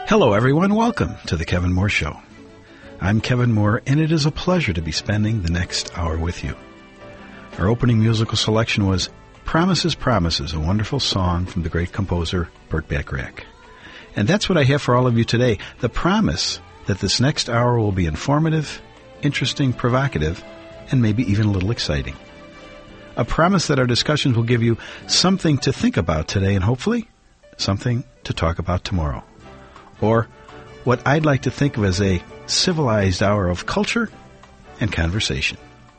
Hello, everyone. Welcome to The Kevin Moore Show. I'm Kevin Moore, and it is a pleasure to be spending the next hour with you. Our opening musical selection was Promises, Promises, a wonderful song from the great composer Burt Bacharach. And that's what I have for all of you today, the promise that this next hour will be informative, interesting, provocative, and maybe even a little exciting. A promise that our discussions will give you something to think about today and hopefully something to talk about tomorrow. Or what I'd like to think of as a civilized hour of culture and conversation.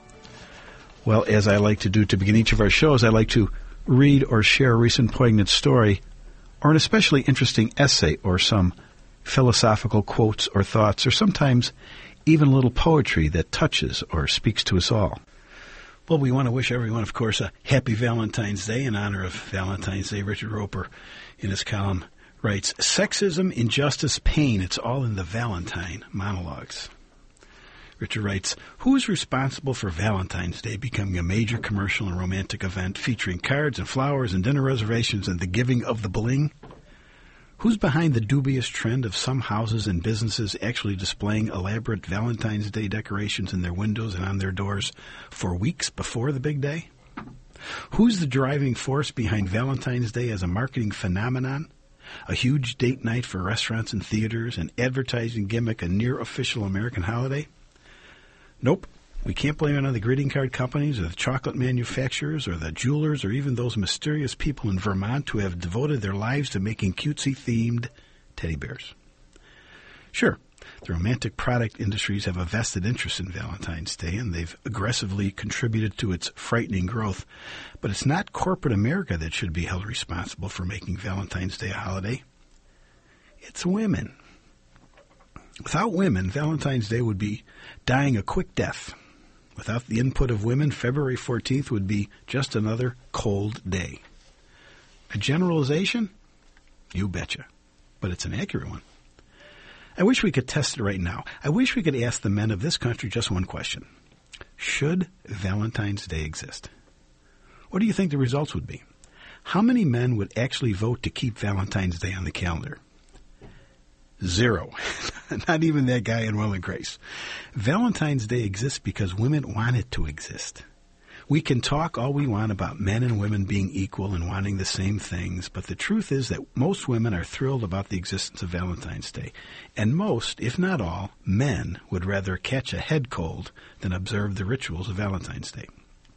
Well, as I like to do to begin each of our shows, I like to read or share a recent poignant story or an especially interesting essay or some philosophical quotes or thoughts or sometimes even a little poetry that touches or speaks to us all. Well, we want to wish everyone, of course, a happy Valentine's Day in honor of Valentine's Day. Richard Roper, in his column, writes, Sexism, Injustice, Pain, it's all in the Valentine monologues. Richard writes, who is responsible for Valentine's Day becoming a major commercial and romantic event featuring cards and flowers and dinner reservations and the giving of the bling? Who's behind the dubious trend of some houses and businesses actually displaying elaborate Valentine's Day decorations in their windows and on their doors for weeks before the big day? Who's the driving force behind Valentine's Day as a marketing phenomenon? A huge date night for restaurants and theaters, an advertising gimmick, a near-official American holiday? Nope. We can't blame it on the greeting card companies or the chocolate manufacturers or the jewelers or even those mysterious people in Vermont who have devoted their lives to making cutesy-themed teddy bears. Sure, the romantic product industries have a vested interest in Valentine's Day, and they've aggressively contributed to its frightening growth. But it's not corporate America that should be held responsible for making Valentine's Day a holiday. It's women. Without women, Valentine's Day would be dying a quick death. Without the input of women, February 14th would be just another cold day. A generalization? You betcha. But it's an accurate one. I wish we could test it right now. I wish we could ask the men of this country just one question. Should Valentine's Day exist? What do you think the results would be? How many men would actually vote to keep Valentine's Day on the calendar? 0. Not even that guy in Will and Grace. Valentine's Day exists because women want it to exist. We can talk all we want about men and women being equal and wanting the same things, but the truth is that most women are thrilled about the existence of Valentine's Day. And most, if not all, men would rather catch a head cold than observe the rituals of Valentine's Day.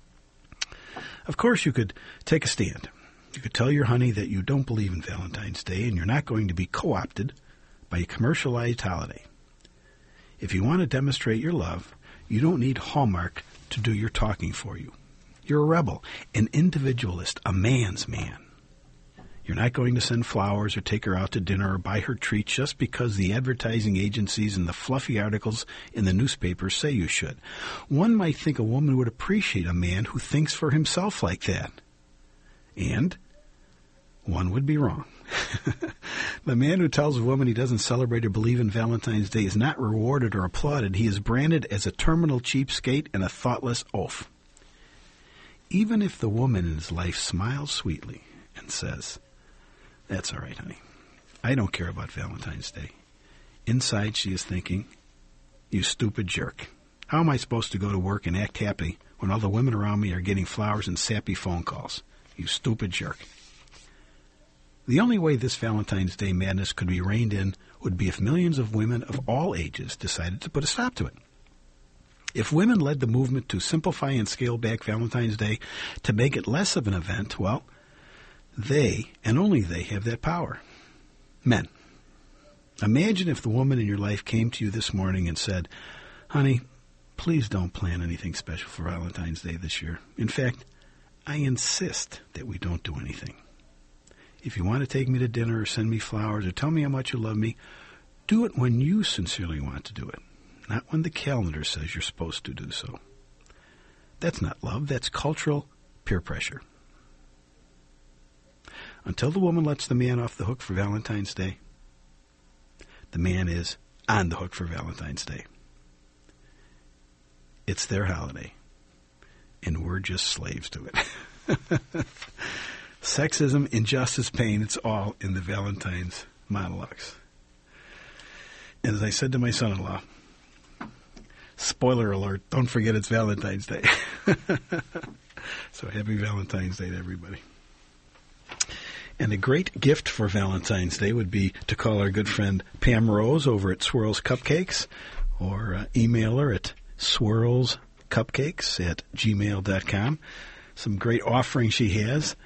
Of course, you could take a stand. You could tell your honey that you don't believe in Valentine's Day and you're not going to be co-opted by a commercialized holiday. If you want to demonstrate your love, you don't need Hallmark to do your talking for you. You're a rebel, an individualist, a man's man. You're not going to send flowers or take her out to dinner or buy her treats just because the advertising agencies and the fluffy articles in the newspapers say you should. One might think a woman would appreciate a man who thinks for himself like that. And one would be wrong. The man who tells a woman he doesn't celebrate or believe in Valentine's Day is not rewarded or applauded. He is branded as a terminal cheapskate and a thoughtless oaf. Even if the woman in his life smiles sweetly and says, that's all right, honey. I don't care about Valentine's Day. Inside she is thinking, you stupid jerk. How am I supposed to go to work and act happy when all the women around me are getting flowers and sappy phone calls? You stupid jerk. The only way this Valentine's Day madness could be reined in would be if millions of women of all ages decided to put a stop to it. If women led the movement to simplify and scale back Valentine's Day to make it less of an event, well, they, and only they, have that power. Men, imagine if the woman in your life came to you this morning and said, honey, please don't plan anything special for Valentine's Day this year. In fact, I insist that we don't do anything. If you want to take me to dinner or send me flowers or tell me how much you love me, do it when you sincerely want to do it, not when the calendar says you're supposed to do so. That's not love. That's cultural peer pressure. Until the woman lets the man off the hook for Valentine's Day, the man is on the hook for Valentine's Day. It's their holiday, and we're just slaves to it. Sexism, injustice, pain, it's all in the Valentine's monologues. as I said to my son-in-law, spoiler alert, don't forget it's Valentine's Day. So happy Valentine's Day to everybody. And a great gift for Valentine's Day would be to call our good friend Pam Rose over at Swirls Cupcakes, or email her at swirlscupcakes@gmail.com. Some great offerings she has.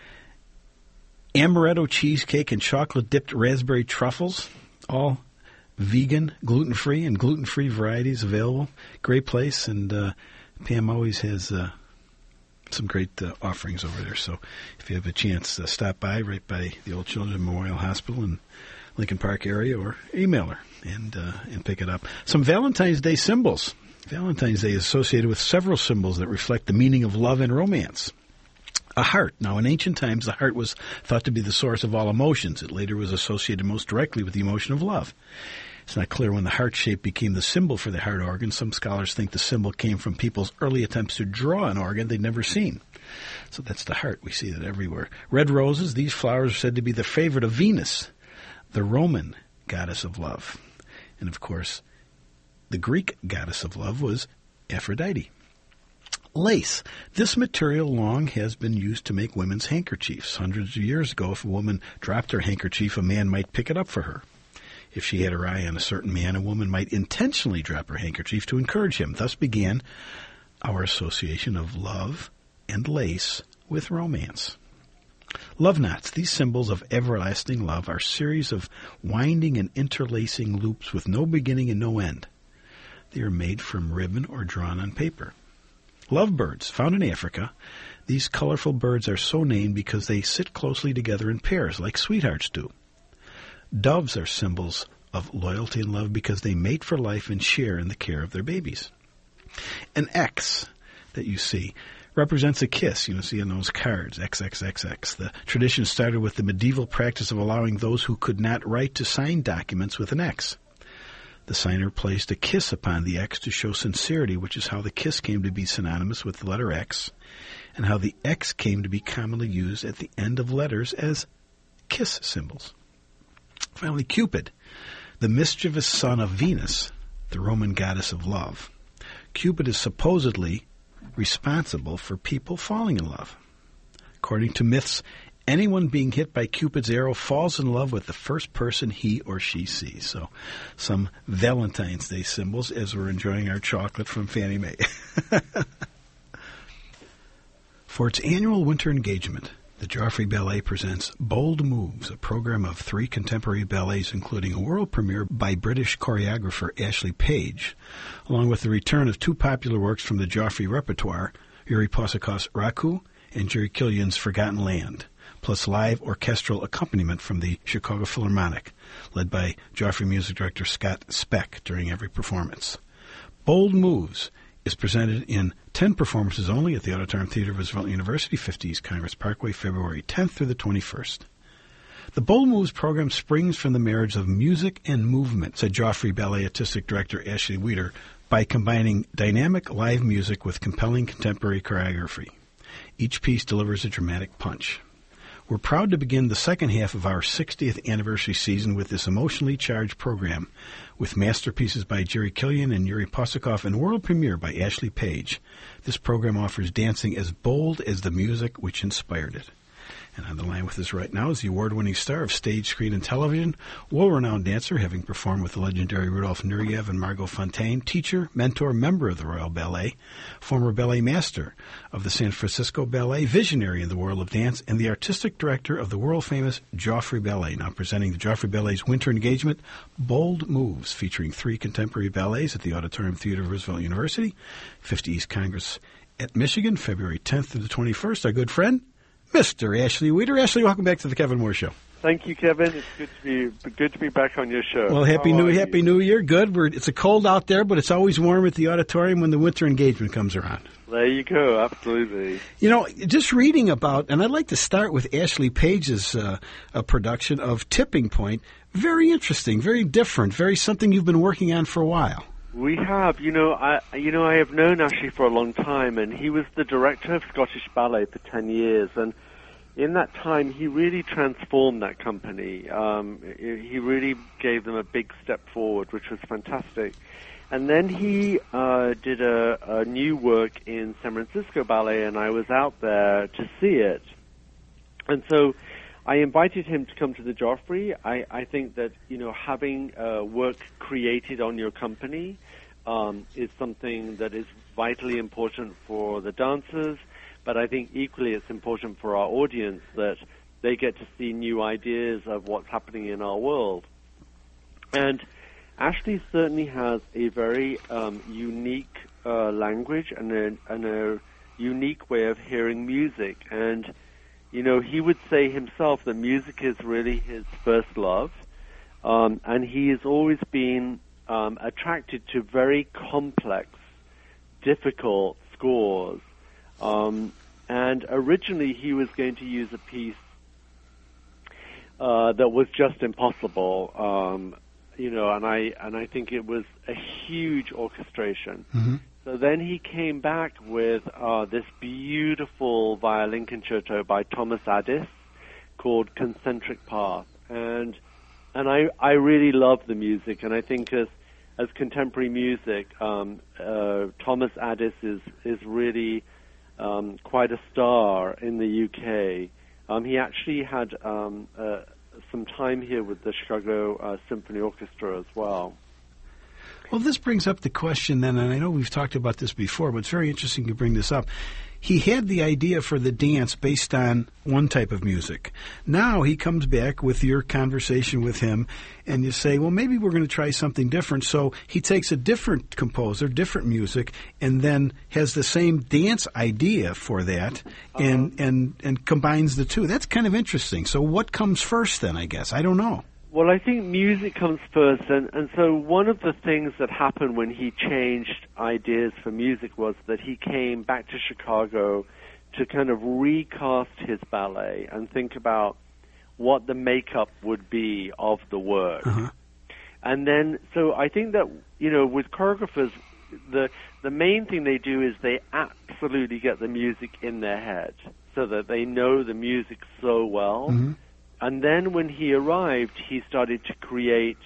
Amaretto cheesecake and chocolate-dipped raspberry truffles, all vegan, gluten-free, and gluten-free varieties available. Great place, and Pam always has some great offerings over there. So if you have a chance, stop by right by the Old Children's Memorial Hospital in Lincoln Park area, or email her and pick it up. Some Valentine's Day symbols. Valentine's Day is associated with several symbols that reflect the meaning of love and romance. A heart. Now, in ancient times, the heart was thought to be the source of all emotions. It later was associated most directly with the emotion of love. It's not clear when the heart shape became the symbol for the heart organ. Some scholars think the symbol came from people's early attempts to draw an organ they'd never seen. So that's the heart. We see that everywhere. Red roses. These flowers are said to be the favorite of Venus, the Roman goddess of love. And, of course, the Greek goddess of love was Aphrodite. Lace. This material long has been used to make women's handkerchiefs. Hundreds of years ago, if a woman dropped her handkerchief, a man might pick it up for her. If she had her eye on a certain man, a woman might intentionally drop her handkerchief to encourage him. Thus began our association of love and lace with romance. Love knots. These symbols of everlasting love are a series of winding and interlacing loops with no beginning and no end. They are made from ribbon or drawn on paper. Lovebirds, found in Africa. These colorful birds are so named because they sit closely together in pairs, like sweethearts do. Doves are symbols of loyalty and love because they mate for life and share in the care of their babies. An X that you see represents a kiss. You see on those cards, XXXX. The tradition started with the medieval practice of allowing those who could not write to sign documents with an X. The signer placed a kiss upon the X to show sincerity, which is how the kiss came to be synonymous with the letter X, and how the X came to be commonly used at the end of letters as kiss symbols. Finally, Cupid, the mischievous son of Venus, the Roman goddess of love. Cupid is supposedly responsible for people falling in love. According to myths, anyone being hit by Cupid's arrow falls in love with the first person he or she sees. So, some Valentine's Day symbols as we're enjoying our chocolate from Fannie Mae. For its annual winter engagement, the Joffrey Ballet presents Bold Moves, a program of 3 contemporary ballets, including a world premiere by British choreographer Ashley Page, along with the return of 2 popular works from the Joffrey repertoire, Yuri Posakov's Raku and Jerry Killian's Forgotten Land, plus live orchestral accompaniment from the Chicago Philharmonic, led by Joffrey music director Scott Speck during every performance. Bold Moves is presented in 10 performances only at the Auditorium Theater of Roosevelt University, 50 East Congress Parkway, February 10th through the 21st. The Bold Moves program springs from the marriage of music and movement, said Joffrey Ballet Artistic Director Ashley Weeder, by combining dynamic live music with compelling contemporary choreography. Each piece delivers a dramatic punch. We're proud to begin the second half of our 60th anniversary season with this emotionally charged program, with masterpieces by Jerry Killian and Yuri Posakov and world premiere by Ashley Page. This program offers dancing as bold as the music which inspired it. And on the line with us right now is the award-winning star of stage, screen, and television, world-renowned dancer, having performed with the legendary Rudolph Nureyev and Margot Fontaine, teacher, mentor, member of the Royal Ballet, former ballet master of the San Francisco Ballet, visionary in the world of dance, and the artistic director of the world-famous Joffrey Ballet, now presenting the Joffrey Ballet's winter engagement, Bold Moves, featuring 3 contemporary ballets at the Auditorium Theater of Roosevelt University, 50 East Congress at Michigan, February 10th through the 21st. Our good friend, Mr. Ashley Weeder. Ashley, welcome back to the Kevin Moore Show. Thank you, Kevin. It's good to be back on your show. Well, Happy New Year. Good. It's a cold out there, but it's always warm at the auditorium when the winter engagement comes around. There you go. Absolutely. You know, just reading about, and I'd like to start with Ashley Page's production of Tipping Point. Very interesting, very different, very something you've been working on for a while. We have. I have known Ashley for a long time, and he was the director of Scottish Ballet for 10 years. And, in that time, he really transformed that company. He really gave them a big step forward, which was fantastic. And then he did a new work in San Francisco Ballet, and I was out there to see it. And so I invited him to come to the Joffrey. I think that, having work created on your company is something that is vitally important for the dancers, but I think equally it's important for our audience that they get to see new ideas of what's happening in our world. And Ashley certainly has a very unique language and a unique way of hearing music. And, he would say himself that music is really his first love. And he has always been attracted to very complex, difficult scores. And originally he was going to use a piece that was just impossible, and I think it was a huge orchestration. Mm-hmm. So then he came back with this beautiful violin concerto by Thomas Addis called Concentric Path, and I really love the music, and I think as contemporary music, Thomas Addis is really quite a star in the UK. He actually had some time here with the Chicago Symphony Orchestra as well. Well, this brings up the question then, and I know we've talked about this before, but it's very interesting you bring this up. He had the idea for the dance based on one type of music. Now he comes back with your conversation with him, and you say, well, maybe we're going to try something different. So he takes a different composer, different music, and then has the same dance idea for that, and combines the two. That's kind of interesting. So what comes first then, I guess? I don't know. Well, I think music comes first, and so one of the things that happened when he changed ideas for music was that he came back to Chicago to kind of recast his ballet and think about what the makeup would be of the work. Uh-huh. And then, so I think that, with choreographers, the main thing they do is they absolutely get the music in their head so that they know the music so well. Mm-hmm. And then when he arrived, he started to create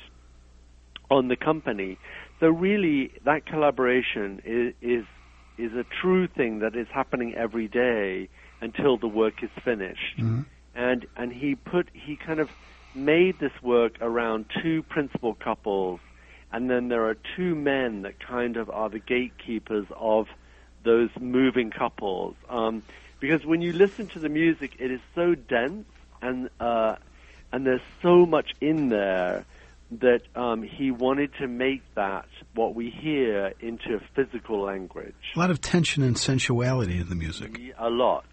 on the company. So really, that collaboration is a true thing that is happening every day until the work is finished. Mm-hmm. And he kind of made this work around two principal couples, and then there are two men that kind of are the gatekeepers of those moving couples. Because when you listen to the music, it is so dense. And there's so much in there that he wanted to make that, what we hear, into physical language. A lot of tension and sensuality in the music. A lot.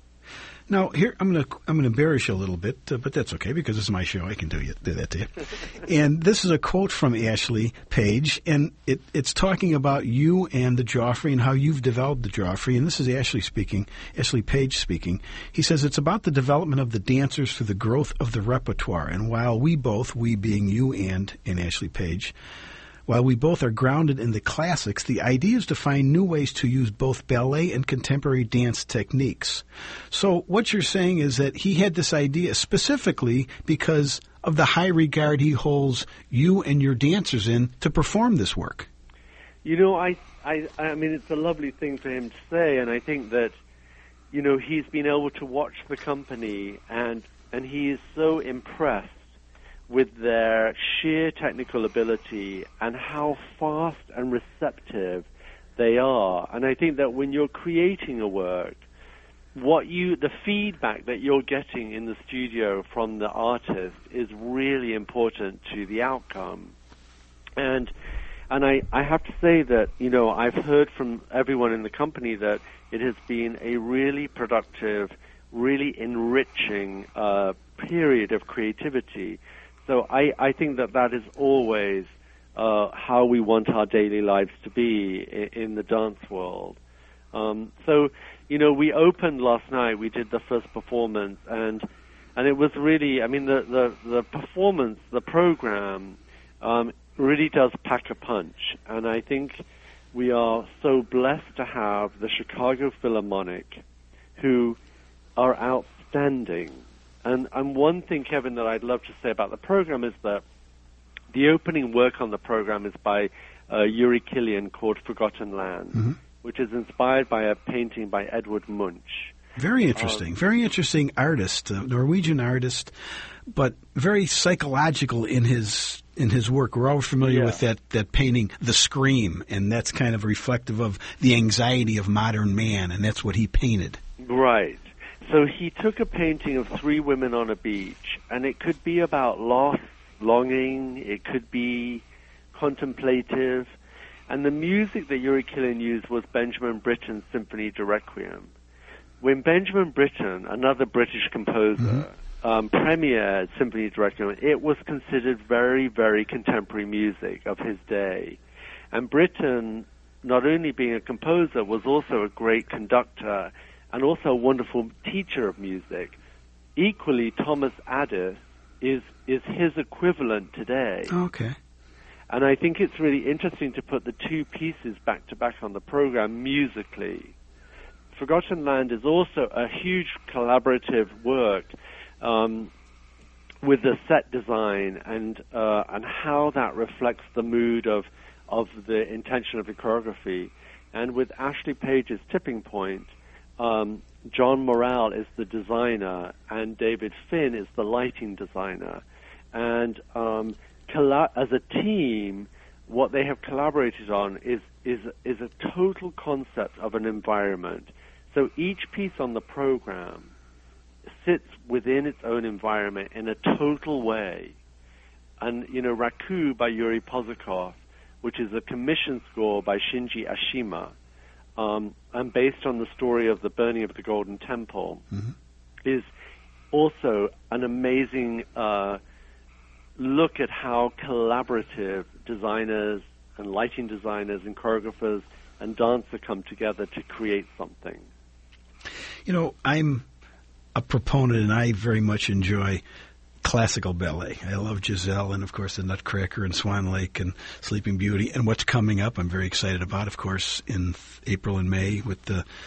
Now, here I'm going to embarrass you a little bit, but that's okay because it's my show. I can do that to you. And this is a quote from Ashley Page, and it's talking about you and the Joffrey and how you've developed the Joffrey. And this is Ashley Page speaking. He says, it's about the development of the dancers through the growth of the repertoire. And while we being you and Ashley Page, while we both are grounded in the classics, the idea is to find new ways to use both ballet and contemporary dance techniques. So what you're saying is that he had this idea specifically because of the high regard he holds you and your dancers in to perform this work. I mean, it's a lovely thing for him to say, and I think that, he's been able to watch the company, and he is so impressed with their sheer technical ability and how fast and receptive they are. And I think that when you're creating a work, the feedback that you're getting in the studio from the artist is really important to the outcome. And I have to say that, I've heard from everyone in the company that it has been a really productive, really enriching period of creativity. So I think that is always how we want our daily lives to be in the dance world. So, we opened last night. We did the first performance, and it was really, I mean, the performance, the program, really does pack a punch. And I think we are so blessed to have the Chicago Philharmonic, who are outstanding. And one thing, Kevin, that I'd love to say about the program is that the opening work on the program is by Yuri Killian called Forgotten Land, which is inspired by a painting by Edward Munch. Very interesting. Very interesting artist, Norwegian artist, but very psychological in his work. We're all familiar with that painting, The Scream, and that's kind of reflective of the anxiety of modern man, and that's what he painted. Right. So he took a painting of three women on a beach, and it could be about loss, longing, it could be contemplative, and the music that Yuri Killian used was Benjamin Britten's Symphony de Requiem. When Benjamin Britten, another British composer, premiered Symphony de Requiem, it was considered very, very contemporary music of his day. And Britten, not only being a composer, was also a great conductor and also a wonderful teacher of music. Equally, Thomas Addis is his equivalent today. Okay. And I think it's really interesting to put the two pieces back to back on the program musically. Forgotten Land is also a huge collaborative work with the set design and how that reflects the mood of the intention of the choreography. And with Ashley Page's Tipping Point, John Morrell is the designer and David Finn is the lighting designer. And as a team, what they have collaborated on is a total concept of an environment. So each piece on the program sits within its own environment in a total way. And, Raku by Yuri Pozakov, which is a commission score by Shinji Ashima, and based on the story of the burning of the Golden Temple, is also an amazing look at how collaborative designers and lighting designers and choreographers and dancer come together to create something. I'm a proponent, and I very much enjoy classical ballet. I love Giselle and, of course, the Nutcracker and Swan Lake and Sleeping Beauty. And what's coming up, I'm very excited about, of course, in April and May with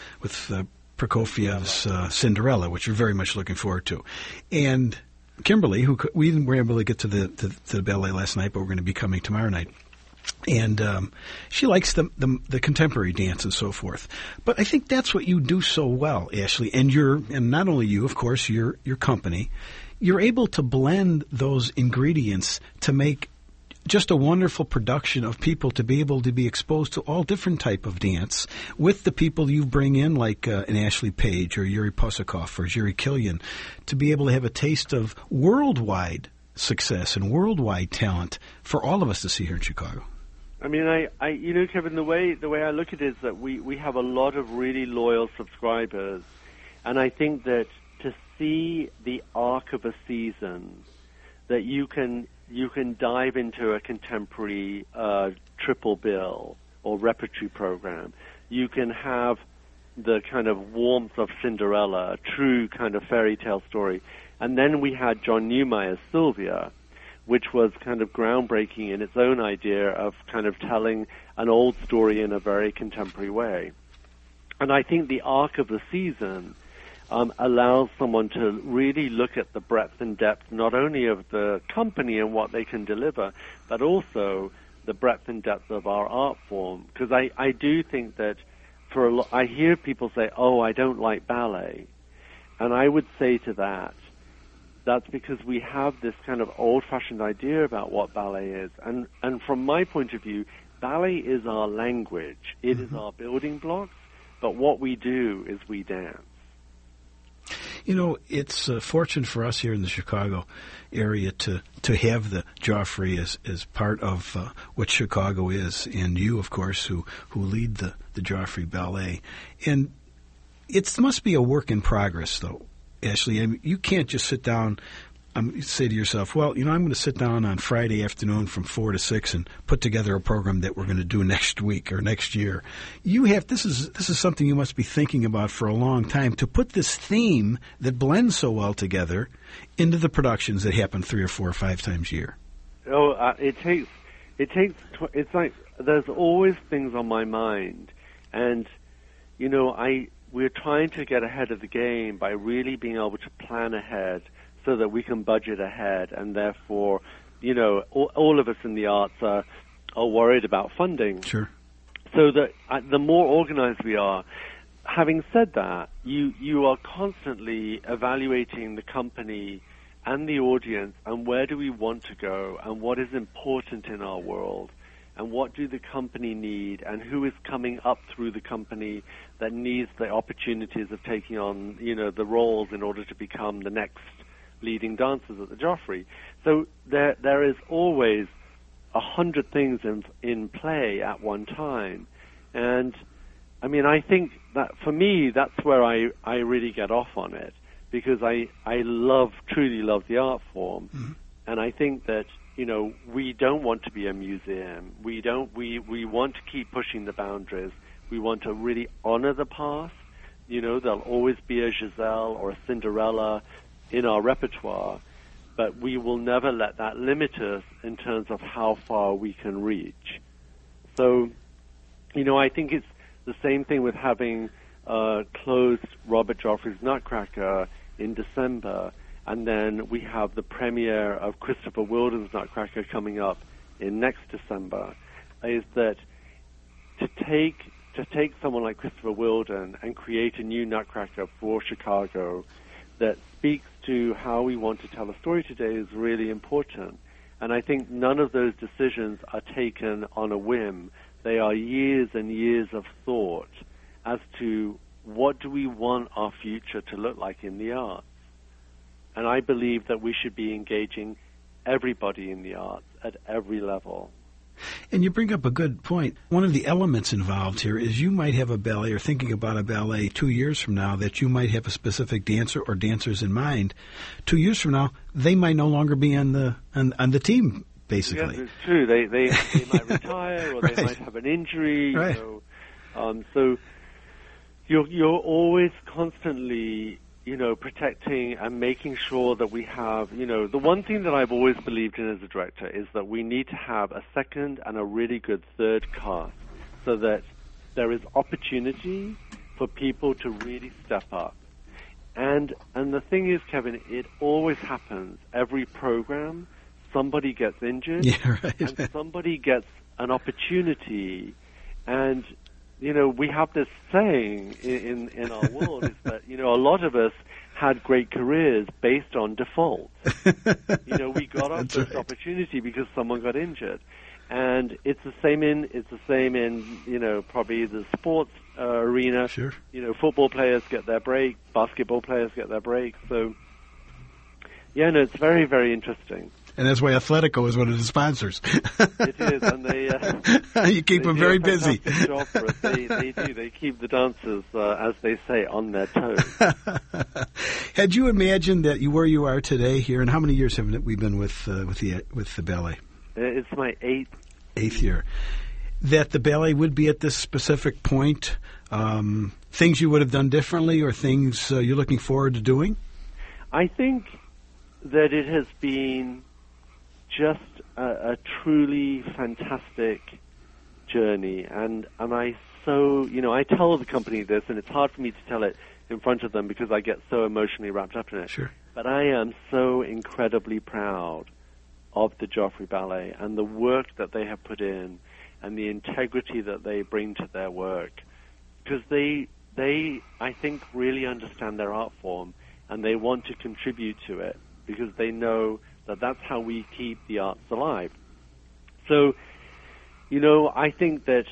Prokofiev's Cinderella, which we're very much looking forward to. And Kimberly, who we were able to get to the ballet last night, but we're going to be coming tomorrow night. And she likes the contemporary dance and so forth. But I think that's what you do so well, Ashley. And not only you, of course, your company. You're able to blend those ingredients to make just a wonderful production of people to be able to be exposed to all different type of dance with the people you bring in, like an Ashley Page or Yuri Posakov or Yuri Killian, to be able to have a taste of worldwide success and worldwide talent for all of us to see here in Chicago. I mean, Kevin, the way I look at it is that we have a lot of really loyal subscribers, and I think that to see the arc of a season, that you can dive into a contemporary triple bill or repertory program. You can have the kind of warmth of Cinderella, a true kind of fairy tale story. And then we had John Neumeier's Sylvia, which was kind of groundbreaking in its own idea of kind of telling an old story in a very contemporary way. And I think the arc of the season allows someone to really look at the breadth and depth not only of the company and what they can deliver, but also the breadth and depth of our art form. Because I do think that I hear people say, oh, I don't like ballet. And I would say to that's because we have this kind of old-fashioned idea about what ballet is. And from my point of view, ballet is our language. It is our building blocks, but what we do is we dance. It's a fortune for us here in the Chicago area to have the Joffrey as part of what Chicago is, and you, of course, who lead the Joffrey Ballet. And it must be a work in progress, though, Ashley. I mean, you can't just sit down say to yourself, well, I'm going to sit down on Friday afternoon from 4 to 6 and put together a program that we're going to do next week or next year. This is something you must be thinking about for a long time, to put this theme that blends so well together into the productions that happen 3 or 4 or 5 times a year. Oh, it's like there's always things on my mind, and we're trying to get ahead of the game by really being able to plan ahead so that we can budget ahead, and therefore, all of us in the arts are worried about funding. Sure. So that the more organized we are. Having said that, you are constantly evaluating the company and the audience and where do we want to go and what is important in our world and what do the company need and who is coming up through the company that needs the opportunities of taking on, the roles in order to become the next leading dancers at the Joffrey. So there is always 100 things in play at one time. And I mean, I think that for me, that's where I really get off on it, because I truly love the art form. Mm-hmm. And I think that, we don't want to be a museum. We want to keep pushing the boundaries. We want to really honor the past. There'll always be a Giselle or a Cinderella in our repertoire, but we will never let that limit us in terms of how far we can reach. So, I think it's the same thing with having closed Robert Joffrey's Nutcracker in December, and then we have the premiere of Christopher Wheeldon's Nutcracker coming up in next December, is that to take someone like Christopher Wheeldon and create a new Nutcracker for Chicago that speaks to how we want to tell a story today is really important. And I think none of those decisions are taken on a whim. They are years and years of thought as to what do we want our future to look like in the arts. And I believe that we should be engaging everybody in the arts at every level. And you bring up a good point. One of the elements involved here is you might have a ballet, or thinking about a ballet 2 years from now, that you might have a specific dancer or dancers in mind. 2 years from now, they might no longer be on the team, basically. Yes, it's true. They might retire, or right. They might have an injury. Right. So you're always constantly, protecting and making sure that we have, the one thing that I've always believed in as a director is that we need to have a second and a really good third cast so that there is opportunity for people to really step up. And the thing is, Kevin, it always happens. Every program, somebody gets injured, yeah, right. and somebody gets an opportunity. And, we have this saying in our world is that, a lot of us had great careers based on default. We got our first opportunity because someone got injured. And it's the same in probably the sports arena. Sure. Football players get their break, basketball players get their break. So, it's very, very interesting. And that's why Athletico is one of the sponsors. It is, and they you keep them very busy. Job for us. They do. They keep the dancers, as they say, on their toes. Had you imagined that where you are today here, and how many years have we been with the ballet? It's my eighth year. That the ballet would be at this specific point, things you would have done differently, or things you're looking forward to doing? I think that it has been just a truly fantastic journey, and I tell the company this, and it's hard for me to tell it in front of them because I get so emotionally wrapped up in it. Sure. But I am so incredibly proud of the Joffrey Ballet and the work that they have put in and the integrity that they bring to their work, because they I think really understand their art form and they want to contribute to it because they know that that's how we keep the arts alive. So, I think that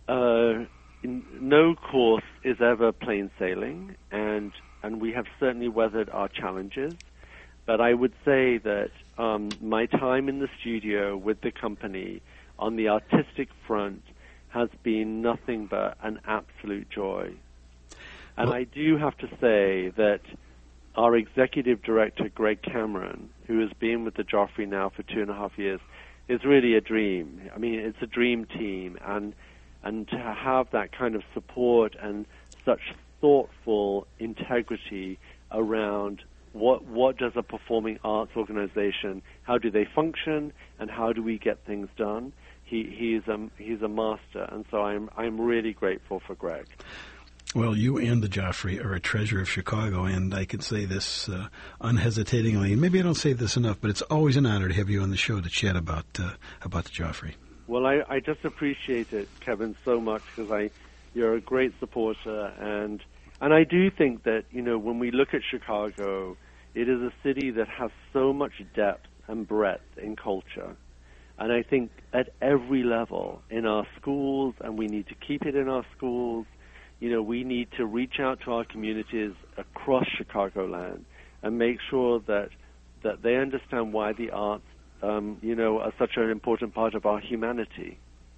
no course is ever plain sailing, and we have certainly weathered our challenges. But I would say that my time in the studio with the company on the artistic front has been nothing but an absolute joy. And I do have to say that our executive director, Greg Cameron, who has been with the Joffrey now for 2.5 years, is really a dream. I mean, it's a dream team, and to have that kind of support and such thoughtful integrity around what does a performing arts organization, how do they function, and how do we get things done. He's a master, and so I'm really grateful for Greg. Well, you and the Joffrey are a treasure of Chicago, and I can say this unhesitatingly. Maybe I don't say this enough, but it's always an honor to have you on the show to chat about the Joffrey. Well, I just appreciate it, Kevin, so much, because you're a great supporter, and I do think that, when we look at Chicago, it is a city that has so much depth and breadth in culture. And I think at every level in our schools, and we need to keep it in our schools, we need to reach out to our communities across Chicagoland and make sure that they understand why the arts, are such an important part of our humanity.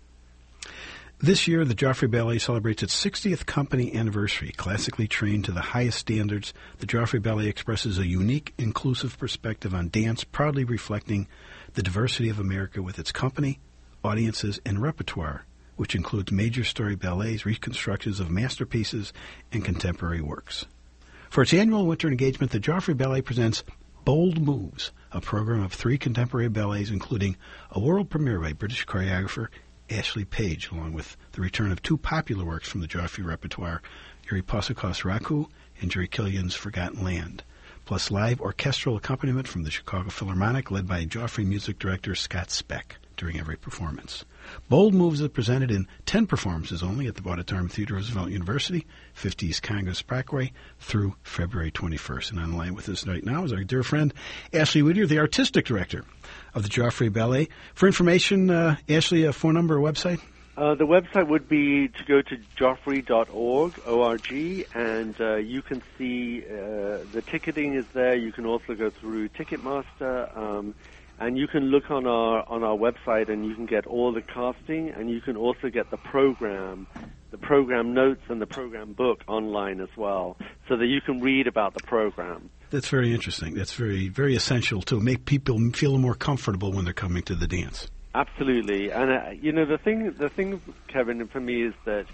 This year, the Joffrey Ballet celebrates its 60th company anniversary. Classically trained to the highest standards, the Joffrey Ballet expresses a unique, inclusive perspective on dance, proudly reflecting the diversity of America with its company, audiences, and repertoire, which includes major story ballets, reconstructions of masterpieces, and contemporary works. For its annual winter engagement, the Joffrey Ballet presents Bold Moves, a program of 3 contemporary ballets, including a world premiere by British choreographer Ashley Page, along with the return of 2 popular works from the Joffrey repertoire, Yuri Posakov's Raku and Jerry Killian's Forgotten Land, plus live orchestral accompaniment from the Chicago Philharmonic, led by Joffrey music director Scott Speck during every performance. Bold Moves is presented in 10 performances only at the Auditorium Theater, Roosevelt University, 50 East Congress Parkway, through February 21st. And on the line with us right now is our dear friend Ashley Whittier, the artistic director of the Joffrey Ballet. For information, Ashley, a phone number or website? The website would be to go to joffrey.org, O-R-G, and you can see the ticketing is there. You can also go through Ticketmaster, and you can look on our website, and you can get all the casting, and you can also get the program notes, and the program book online as well, so that you can read about the program. That's very interesting. That's very, very essential to make people feel more comfortable when they're coming to the dance. Absolutely, and the thing, Kevin, for me is that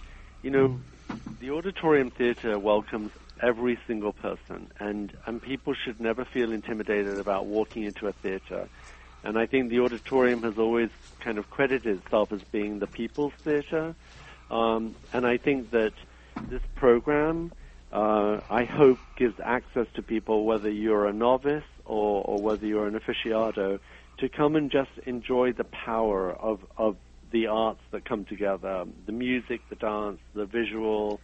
the Auditorium Theater welcomes every single person, and people should never feel intimidated about walking into a theater. And I think the Auditorium has always kind of credited itself as being the people's theater, and I think that this program, I hope, gives access to people, whether you're a novice or whether you're an aficionado, to come and just enjoy the power of the arts that come together, the music, the dance, the visual.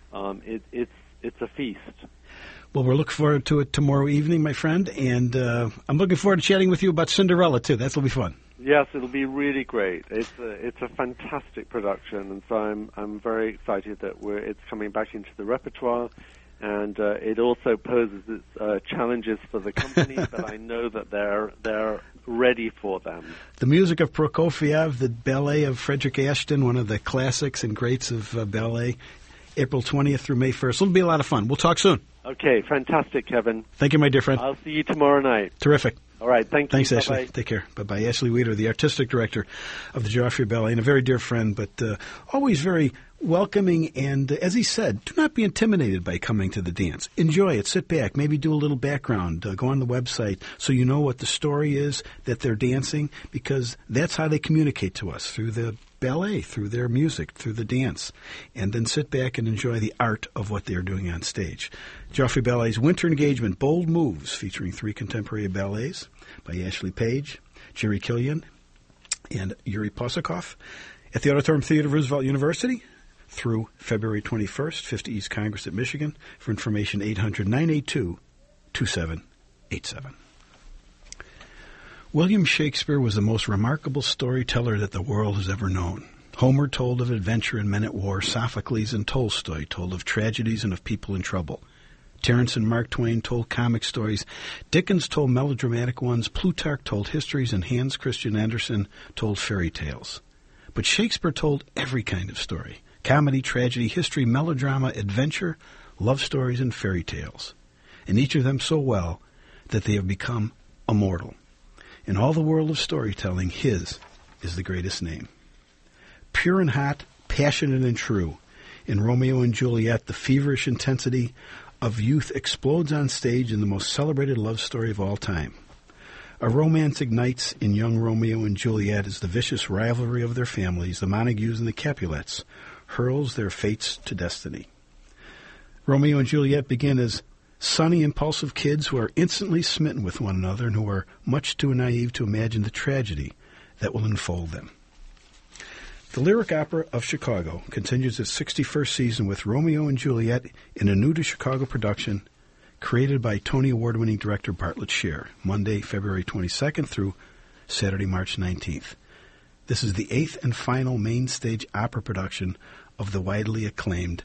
It's a feast. Well, we're looking forward to it tomorrow evening, my friend, and I'm looking forward to chatting with you about Cinderella, too. That'll be fun. Yes, it'll be really great. It's a fantastic production, and so I'm very excited that it's coming back into the repertoire, and it also poses its challenges for the company, but I know that they're ready for them. The music of Prokofiev, the ballet of Frederick Ashton, one of the classics and greats of ballet, April 20th through May 1st. It'll be a lot of fun. We'll talk soon. Okay, fantastic, Kevin. Thank you, my dear friend. I'll see you tomorrow night. Terrific. All right, thank you. Thanks, Ashley. Bye-bye. Take care. Bye-bye. Ashley Weeder, the artistic director of the Joffrey Ballet, and a very dear friend, but always very welcoming. And as he said, do not be intimidated by coming to the dance. Enjoy it. Sit back. Maybe do a little background. Go on the website so you know what the story is that they're dancing, because that's how they communicate to us, through the ballet, through their music, through the dance, and then sit back and enjoy the art of what they're doing on stage. Joffrey Ballet's Winter Engagement, Bold Moves, featuring 3 contemporary ballets by Ashley Page, Jerry Killian, and Yuri Posakov at the Auditorium Theater, Roosevelt University, through February 21st, 50 East Congress at Michigan. For information, 800-982-2787. William Shakespeare was the most remarkable storyteller that the world has ever known. Homer told of adventure and men at war. Sophocles and Tolstoy told of tragedies and of people in trouble. Terence and Mark Twain told comic stories. Dickens told melodramatic ones. Plutarch told histories, and Hans Christian Andersen told fairy tales. But Shakespeare told every kind of story: comedy, tragedy, history, melodrama, adventure, love stories, and fairy tales. And each of them so well that they have become immortal. In all the world of storytelling, his is the greatest name. Pure and hot, passionate and true, in Romeo and Juliet, the feverish intensity of youth explodes on stage in the most celebrated love story of all time. A romance ignites in young Romeo and Juliet as the vicious rivalry of their families, the Montagues and the Capulets, hurls their fates to destiny. Romeo and Juliet begin as sunny, impulsive kids who are instantly smitten with one another and who are much too naive to imagine the tragedy that will enfold them. The Lyric Opera of Chicago continues its 61st season with Romeo and Juliet in a new-to-Chicago production created by Tony Award-winning director Bartlett Sher, Monday, February 22nd through Saturday, March 19th. This is the 8th and final main stage opera production of the widely acclaimed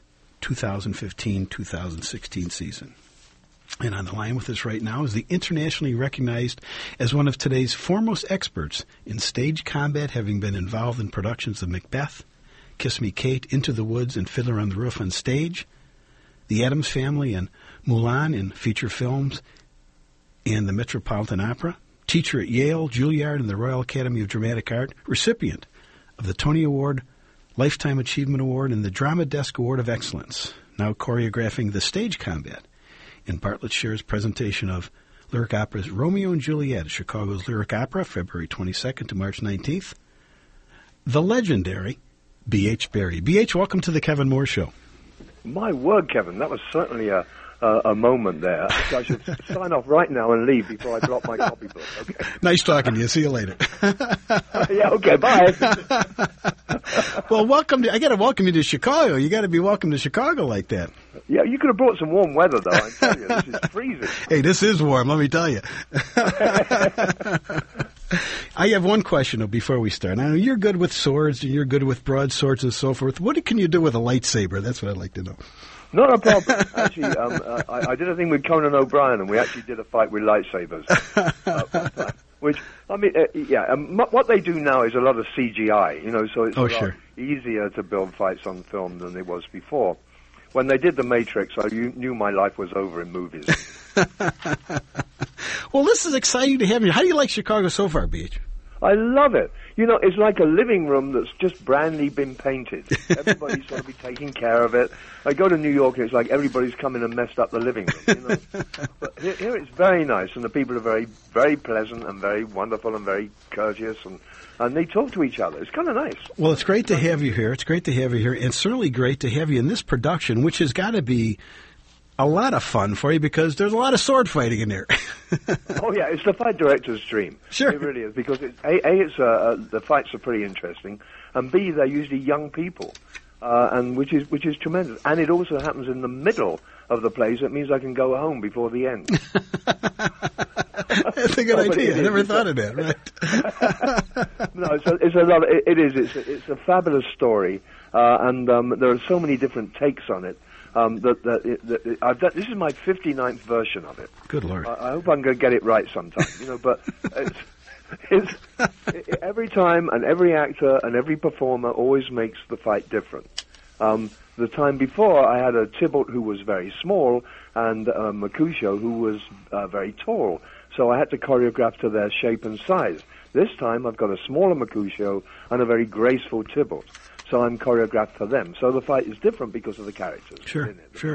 2015-2016 season. And on the line with us right now is the internationally recognized as one of today's foremost experts in stage combat, having been involved in productions of Macbeth, Kiss Me Kate, Into the Woods, and Fiddler on the Roof on stage, The Addams Family and Mulan in feature films and the Metropolitan Opera, teacher at Yale, Juilliard, and the Royal Academy of Dramatic Art, recipient of the Tony Award, Lifetime Achievement Award, and the Drama Desk Award of Excellence, now choreographing the stage combat in Bartlett Sher's presentation of Lyric Opera's Romeo and Juliet at Chicago's Lyric Opera, February 22nd to March 19th, the legendary B.H. Barry. B.H., welcome to the Kevin Moore Show. My word, Kevin, that was certainly a moment there. So I should sign off right now and leave before I drop my copybook. Okay. Nice talking to you. See you later. Yeah, okay, bye. Well, I got to welcome you to Chicago. You got to be welcome to Chicago like that. Yeah, you could have brought some warm weather, though, I tell you. This is freezing. Hey, this is warm, let me tell you. I have one question, though, before we start. I know you're good with swords, and you're good with broadswords and so forth. What can you do with a lightsaber? That's what I'd like to know. Not a problem. Actually, I did a thing with Conan O'Brien, and we actually did a fight with lightsabers. Which, I mean, what they do now is a lot of CGI, so it's a lot easier to build fights on film than it was before. When they did The Matrix, I knew my life was over in movies. Well, this is exciting to have you. How do you like Chicago so far, Beach? I love it. It's like a living room that's just brandly been painted. Everybody's got to be taking care of it. I go to New York and it's like everybody's come in and messed up the living room. But here it's very nice, and the people are very, very pleasant and very wonderful and very courteous, and they talk to each other. It's kind of nice. Well, it's great to have you here. It's great to have you here, and it's certainly great to have you in this production, which has got to be a lot of fun for you because there's a lot of sword fighting in there. Oh yeah, it's the fight director's dream. Sure, it really is, because the fights are pretty interesting, and B, they're usually young people, and which is tremendous. And it also happens in the middle of the plays. That means I can go home before the end. That's a good idea. I never thought of that. Right? No, it's a lot. It's a fabulous story, and there are so many different takes on it. This is my 59th version of it. Good Lord! I hope I'm going to get it right sometime. But it's every time, and every actor and every performer always makes the fight different. The time before, I had a Tybalt who was very small and a Mercutio who was very tall, so I had to choreograph to their shape and size. This time, I've got a smaller Mercutio and a very graceful Tybalt. So I'm choreographed for them. So the fight is different because of the characters. Sure.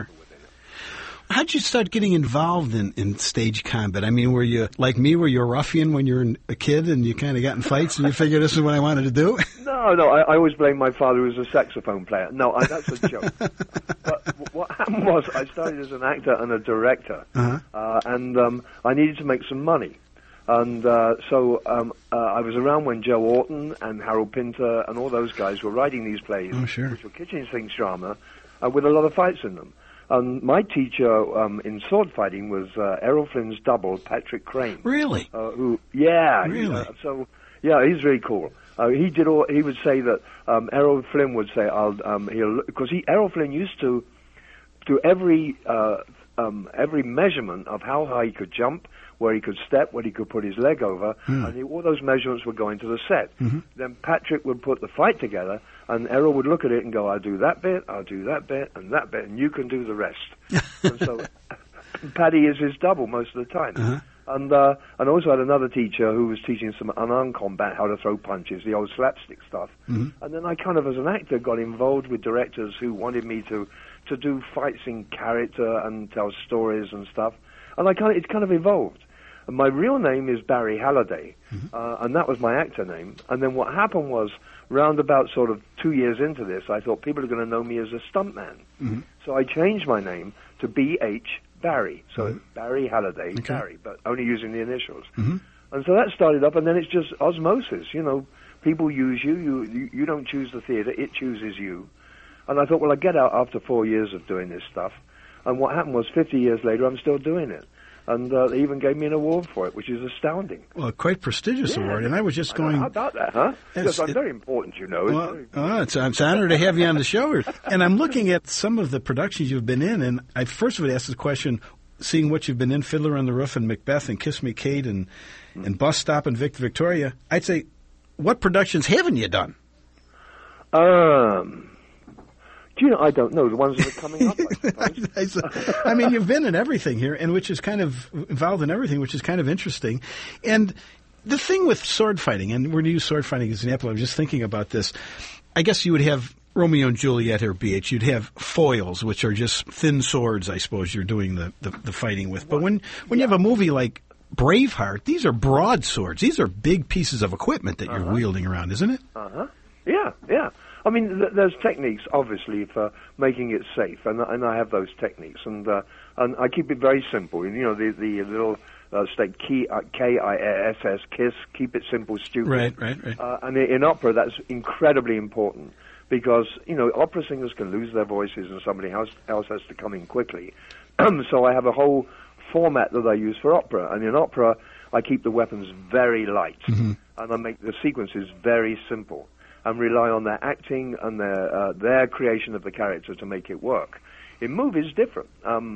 How'd you start getting involved in stage combat? I mean, were you, like me, were you a ruffian when you were a kid and you kind of got in fights and you figured this is what I wanted to do? No, I always blame my father who was a saxophone player. No, that's a joke. But what happened was I started as an actor and a director, and I needed to make some money. And so I was around when Joe Orton and Harold Pinter and all those guys were writing these plays, which were kitchen sink drama, with a lot of fights in them. And my teacher in sword fighting was Errol Flynn's double, Patrick Crane. Really? Really? He's really cool. He would say that Errol Flynn would say, because Errol Flynn used to do every measurement of how high he could jump, where he could step, where he could put his leg over, and all those measurements would go into the set. Then Patrick would put the fight together, and Errol would look at it and go, I'll do that bit, and that bit, and you can do the rest. And so Paddy is his double most of the time. And also had another teacher who was teaching some unarmed combat, how to throw punches, the old slapstick stuff. And then I kind of, as an actor, got involved with directors who wanted me to do fights in character and tell stories and stuff. And it kind of evolved. And my real name is Barry Halliday, and that was my actor name. And then what happened was, round about sort of 2 years into this, I thought people are going to know me as a stuntman. So I changed my name to B.H. Barry. So it's Barry Halliday, Barry, but only using the initials. And so that started up, and then it's just osmosis. You know, people use you. You don't choose the theater; it chooses you. And I thought, well, I get out after 4 years of doing this stuff. And what happened was, 50 years later, I'm still doing it. And they even gave me an award for it, which is astounding. Well, quite prestigious award. And I was just going... How about that, huh? Because I'm very important, you know. Well, it's an honor to have you on the show. And I'm looking at some of the productions you've been in, and I first would ask the question, seeing what you've been in, Fiddler on the Roof and Macbeth and Kiss Me Kate and Bus Stop and Victor Victoria, I'd say, what productions haven't you done? Do you know, I don't know, the ones that are coming up, I suppose. I mean, you've been in everything here, and which is kind of involved in everything, which is kind of interesting. And the thing with sword fighting, and we're going to use sword fighting as an example, I was just thinking about this. I guess you would have Romeo and Juliet or BH. You'd have foils, which are just thin swords, I suppose, you're doing the fighting with. But when you have a movie like Braveheart, these are broadswords. These are big pieces of equipment that you're wielding around, isn't it? Yeah. I mean, there's techniques, obviously, for making it safe, and I have those techniques, and I keep it very simple. You know, the little stake KISS, KISS, keep it simple, stupid. Right. And in opera, that's incredibly important because, you know, opera singers can lose their voices, and somebody else has to come in quickly. So I have a whole format that I use for opera, and in opera, I keep the weapons very light, and I make the sequences very simple, and rely on their acting and their creation of the character to make it work. In movies, different.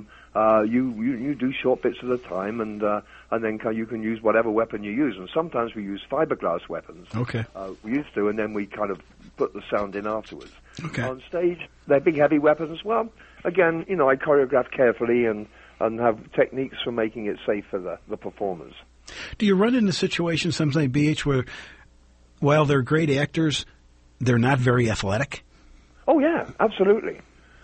You do short bits at a time, and then you can use whatever weapon you use. And sometimes we use fiberglass weapons. Okay. We used to, and then we kind of put the sound in afterwards. Okay. On stage, they're big, heavy weapons. Well, again, you know, I choreograph carefully and have techniques for making it safe for the performers. Do you run into situations sometimes, BH, where while they're great actors, they're not very athletic? Oh, yeah, absolutely.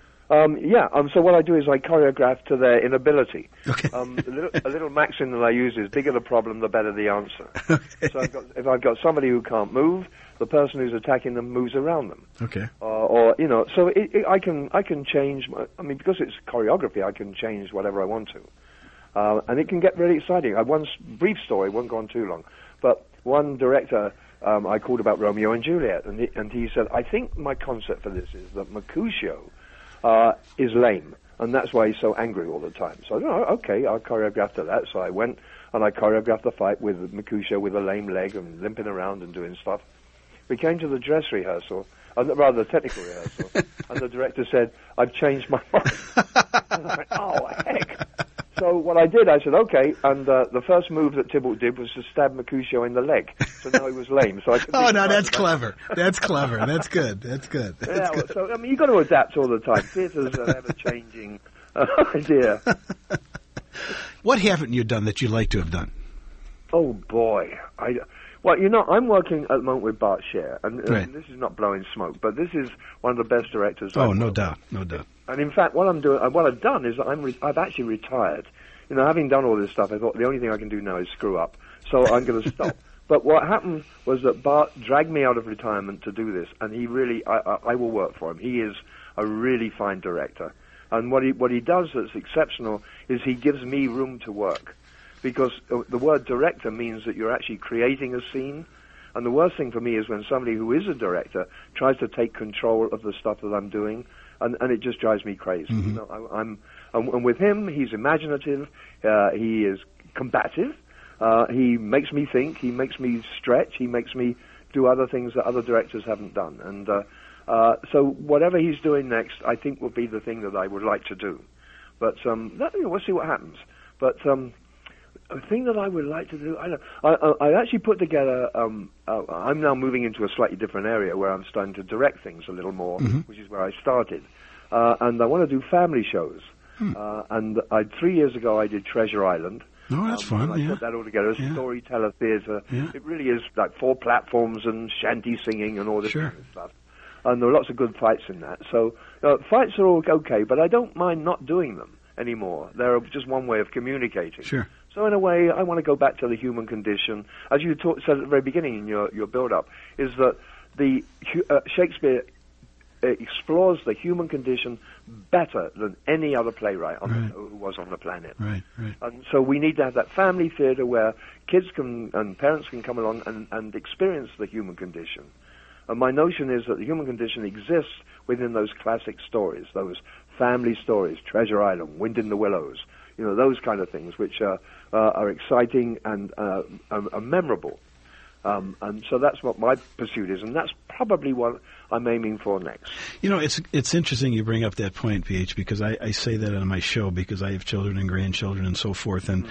So what I do is I choreograph to their inability. Okay. A little maxim that I use is, bigger the problem, the better the answer. Okay. So if I've got somebody who can't move, the person who's attacking them moves around them. Okay. Or you know, so I can change. Because it's choreography, I can change whatever I want to, and it can get really exciting. One brief story, won't go on too long, but one director. I called about Romeo and Juliet, and he said, I think my concept for this is that Mercutio is lame, and that's why he's so angry all the time. So I said, okay, I'll choreograph to that. So I went and I choreographed the fight with Mercutio with a lame leg and limping around and doing stuff. We came to the dress rehearsal, rather the technical rehearsal, and the director said, I've changed my mind. And I went, oh, heck. So what I did, I said, okay, and the first move that Tybalt did was to stab Mercutio in the leg. So now he was lame. So I that's clever. That's clever. That's good. That's good. That's good. So, I mean, you've got to adapt all the time. Theater's an ever-changing idea. What haven't you done that you'd like to have done? Oh, boy. Well, you know, I'm working at the moment with Bart Scher, and this is not blowing smoke, but this is one of the best directors. Oh, no doubt. And in fact, what I've done is I've actually retired. You know, having done all this stuff, I thought the only thing I can do now is screw up, so I'm going to stop. But what happened was that Bart dragged me out of retirement to do this, and he really, I will work for him. He is a really fine director, and what he does that's exceptional is he gives me room to work. Because the word director means that you're actually creating a scene. And the worst thing for me is when somebody who is a director tries to take control of the stuff that I'm doing, and it just drives me crazy. You know, and with him, he's imaginative, he is combative, he makes me think, he makes me stretch, he makes me do other things that other directors haven't done. And so whatever he's doing next, I think will be the thing that I would like to do. But we'll see what happens. But a thing that I would like to do, I actually put together, I'm now moving into a slightly different area where I'm starting to direct things a little more, which is where I started. And I want to do family shows. And 3 years ago I did Treasure Island. Oh, that's fun, I put that all together, a storyteller theatre. Yeah. It really is like 4 platforms and shanty singing and all this kind of stuff. And there are lots of good fights in that. So fights are all okay, but I don't mind not doing them anymore. They're just one way of communicating. Sure. So in a way, I want to go back to the human condition. As you said at the very beginning in your build-up, is that Shakespeare explores the human condition better than any other playwright who was on the planet. Right. And so we need to have that family theater where kids and parents can come along and experience the human condition. And my notion is that the human condition exists within those classic stories, those family stories, Treasure Island, Wind in the Willows, those kind of things, which are exciting and memorable. And so that's what my pursuit is, and that's probably what I'm aiming for next. It's interesting you bring up that point, PH, because I say that on my show because I have children and grandchildren and so forth, and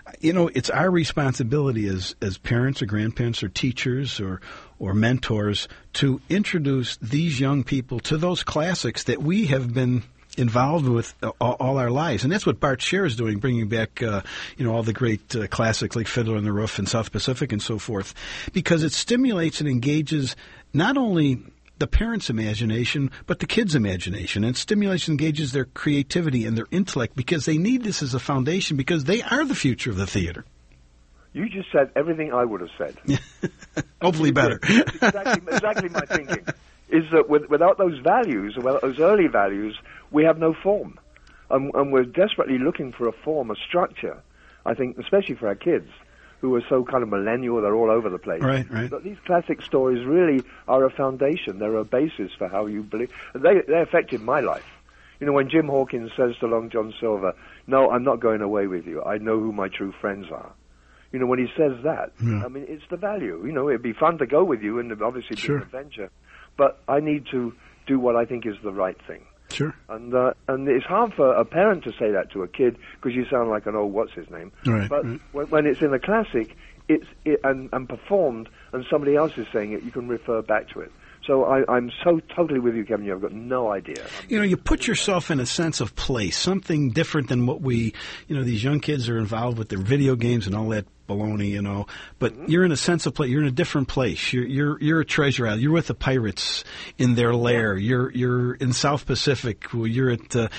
it's our responsibility as parents or grandparents or teachers or mentors to introduce these young people to those classics that we have been involved with all our lives. And that's what Bart Sher is doing, bringing back, all the great classics like Fiddler on the Roof and South Pacific and so forth, because it stimulates and engages not only the parents' imagination, but the kids' imagination. And it stimulates and engages their creativity and their intellect because they need this as a foundation because they are the future of the theater. You just said everything I would have said. Hopefully better. Exactly my thinking. Is that without those values, without those early values, we have no form. And we're desperately looking for a form, a structure, I think, especially for our kids, who are so kind of millennial, they're all over the place. Right. But these classic stories really are a foundation. They're a basis for how you believe. They affected my life. When Jim Hawkins says to Long John Silver, "No, I'm not going away with you. I know who my true friends are." When he says that, I mean, it's the value. It'd be fun to go with you and obviously be an adventure. But I need to do what I think is the right thing. Sure. And it's hard for a parent to say that to a kid because you sound like an old what's-his-name. Right, but when it's in a classic and performed and somebody else is saying it, you can refer back to it. So I'm so totally with you, Kevin. I've got no idea. You put yourself in a sense of place, something different than what these young kids are involved with their video games and all that baloney, but you're in a sense of place. You're in a different place. You're a treasure island. You're with the pirates in their lair. You're in South Pacific. You're at in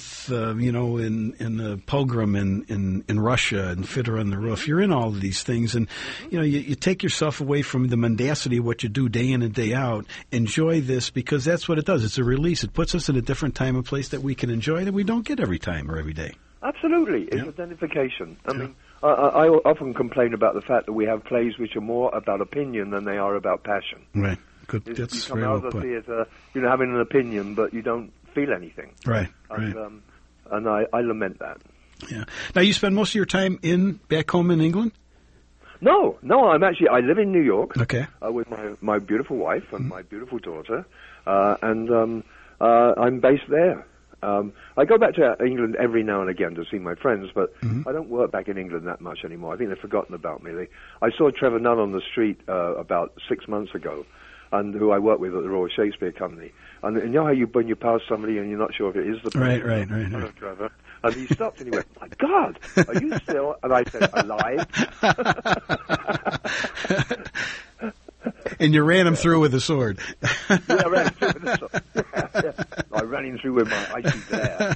the Pilgrim in Russia and Fiddler on the Roof. You're in all of these things, and you take yourself away from the mendacity of what you do day in and day out. Enjoy this because that's what it does. It's a release. It puts us in a different time and place that we can enjoy that we don't get every time or every day. Absolutely, it's identification. I mean. I often complain about the fact that we have plays which are more about opinion than they are about passion. Right. Good. That's you come very out well of the put. theater, having an opinion, but you don't feel anything. Right. And I lament that. Yeah. Now, you spend most of your time back home in England? No. I live in New York. Okay. With my beautiful wife and my beautiful daughter, and I'm based there. I go back to England every now and again to see my friends, but I don't work back in England that much anymore. I think they've forgotten about me. I saw Trevor Nunn on the street about 6 months ago, and who I work with at the Royal Shakespeare Company. And you know how when you pass somebody and you're not sure if it is the person? Right. Hello, Trevor. And he stopped and he went, "My God, are you still?" And I said, "Alive." And you ran him through with a sword. Yeah, I ran him through with a sword. Yeah. I ran him through with my icy glare.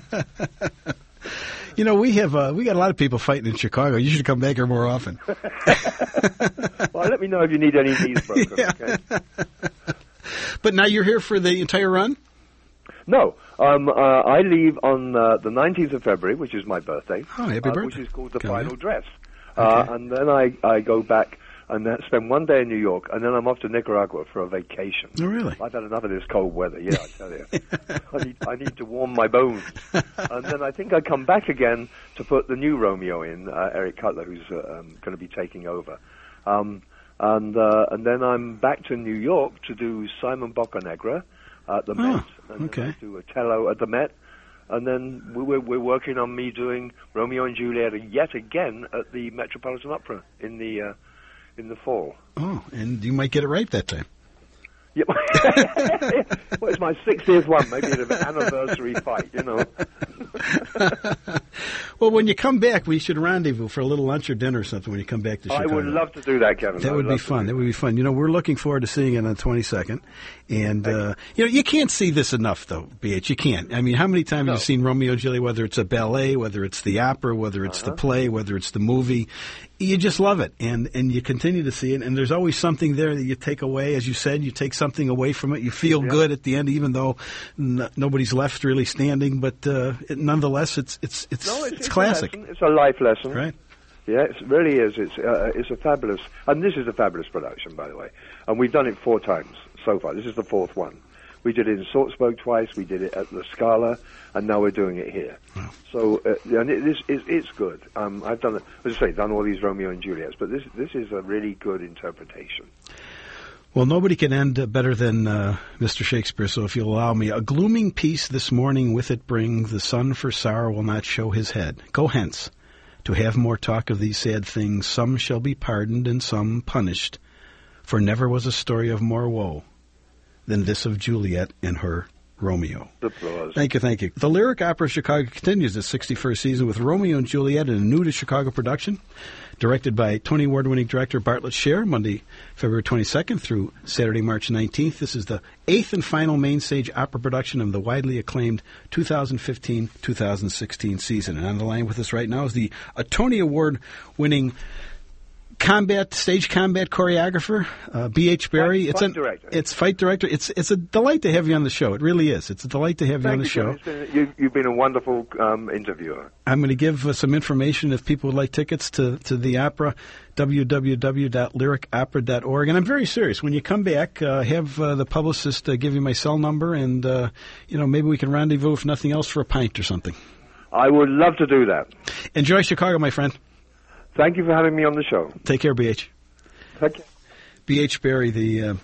We got a lot of people fighting in Chicago. You should come back here more often. Well, let me know if you need any knees broken. Yeah. Okay? But now you're here for the entire run? No. I leave on the 19th of February, which is my birthday. Oh, happy birthday. Which is called the Final on. Dress. Okay. And then I go back and spend one day in New York, and then I'm off to Nicaragua for a vacation. Oh, really? I've had enough of this cold weather, yeah, I tell you. I need to warm my bones. And then I think I come back again to put the new Romeo in, Eric Cutler, who's going to be taking over. And then I'm back to New York to do Simon Boccanegra at the Met. And okay. then I do Otello at the Met. And then we're working on me doing Romeo and Juliet yet again at the Metropolitan Opera in the fall. Oh, and you might get it right that time. Yep. Well, it's my 60th one. Maybe an anniversary fight, you know. Well, when you come back, we should rendezvous for a little lunch or dinner or something when you come back to Chicago. I would love to do that, Kevin. That would be fun. That would be fun. You know, we're looking forward to seeing it on the 22nd. And, you know, you can't see this enough, though, BH. You can't. I mean, how many times have you seen Romeo and Juliet, whether it's a ballet, whether it's the opera, whether it's the play, whether it's the movie? You just love it, and you continue to see it, and there's always something there that you take away. As you said, you take something away from it. You feel good at the end, even though nobody's left really standing. But nonetheless, it's classic. It's a life lesson, right? Yeah, it really is. It's a fabulous, and this is a fabulous production, by the way. And we've done it 4 times so far. This is the 4th one. We did it in Salzburg twice. We did it at La Scala, and now we're doing it here. Wow. So, and it's good. I've done, as I say, done all these Romeo and Juliets, but this is a really good interpretation. Well, nobody can end better than Mr. Shakespeare, so if you'll allow me. A glooming peace this morning with it bring, the sun for sorrow will not show his head. Go hence, to have more talk of these sad things. Some shall be pardoned and some punished, for never was a story of more woe than this of Juliet and her Romeo. Applause. Thank you, thank you. The Lyric Opera of Chicago continues its 61st season with Romeo and Juliet in a new-to-Chicago production, directed by Tony Award-winning director Bartlett Sher, Monday, February 22nd through Saturday, March 19th. This is the 8th and final main stage opera production of the widely acclaimed 2015-2016 season. And on the line with us right now is the Tony Award-winning stage combat choreographer, B.H. Barry. Fight director. It's fight director. It's a delight to have you on the show. It really is. It's a delight to have you on the show. You've been a wonderful interviewer. I'm going to give some information if people would like tickets to the opera, www.lyricopera.org. And I'm very serious. When you come back, have the publicist give you my cell number, and maybe we can rendezvous, if nothing else, for a pint or something. I would love to do that. Enjoy Chicago, my friend. Thank you for having me on the show. Take care, B.H. Thank you. B.H. Barry, the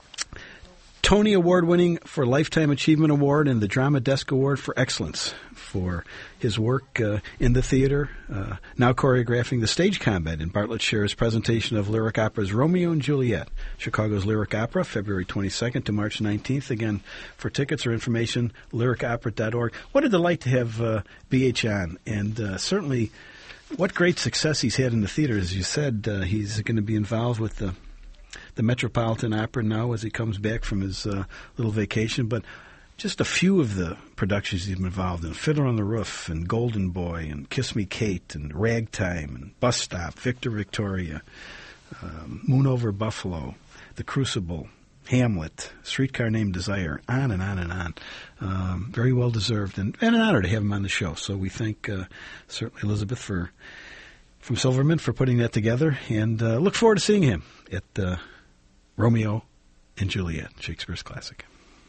Tony Award-winning for Lifetime Achievement Award and the Drama Desk Award for Excellence for his work in the theater, now choreographing the stage combat in Bartlett Sher's presentation of Lyric Opera's Romeo and Juliet, Chicago's Lyric Opera, February 22nd to March 19th. Again, for tickets or information, lyricopera.org. What a delight to have B.H. on, and certainly what great success he's had in the theater. As you said, he's going to be involved with the Metropolitan Opera now as he comes back from his little vacation. But just a few of the productions he's been involved in: Fiddler on the Roof and Golden Boy and Kiss Me Kate and Ragtime and Bus Stop, Victor Victoria, Moon Over Buffalo, The Crucible, Hamlet, Streetcar Named Desire, on and on and on. Very well deserved, and an honor to have him on the show. So we thank certainly Elizabeth from Silverman for putting that together, and look forward to seeing him at Romeo and Juliet, Shakespeare's classic.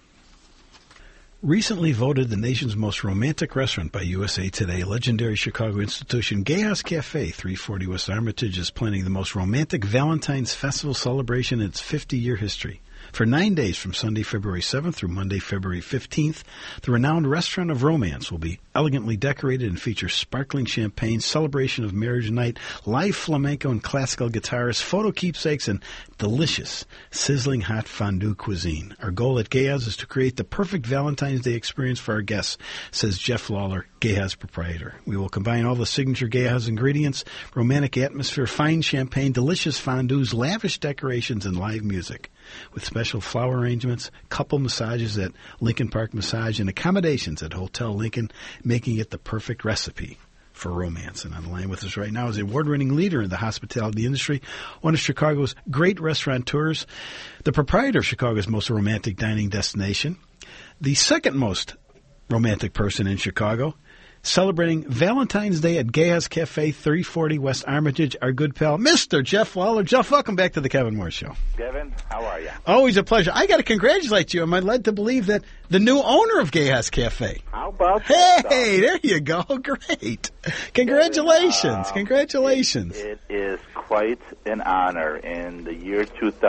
Recently voted the nation's most romantic restaurant by USA Today, legendary Chicago institution Gay House Cafe, 340 West Armitage, is planning the most romantic Valentine's Festival celebration in its 50-year history. For 9 days from Sunday, February 7th through Monday, February 15th, the renowned Restaurant of Romance will be elegantly decorated and feature sparkling champagne, celebration of marriage night, live flamenco and classical guitars, photo keepsakes, and delicious, sizzling hot fondue cuisine. Our goal at Gay House is to create the perfect Valentine's Day experience for our guests, says Jeff Lawler, Gay House proprietor. We will combine all the signature Gay House ingredients, romantic atmosphere, fine champagne, delicious fondues, lavish decorations, and live music, with special flower arrangements, couple massages at Lincoln Park Massage, and accommodations at Hotel Lincoln, making it the perfect recipe for romance. And on the line with us right now is the award-winning leader in the hospitality industry, one of Chicago's great restaurateurs, the proprietor of Chicago's most romantic dining destination, the second most romantic person in Chicago, celebrating Valentine's Day at Gay House Cafe, 340 West Armitage, our good pal, Mr. Jeff Lawler. Jeff, welcome back to the Kevin Moore Show. Kevin, how are you? Always a pleasure. I got to congratulate you. I'm led to believe that the new owner of Gay House Cafe. How about that? Hey, there you go. Great. Congratulations. Congratulations. It is quite an honor. In the year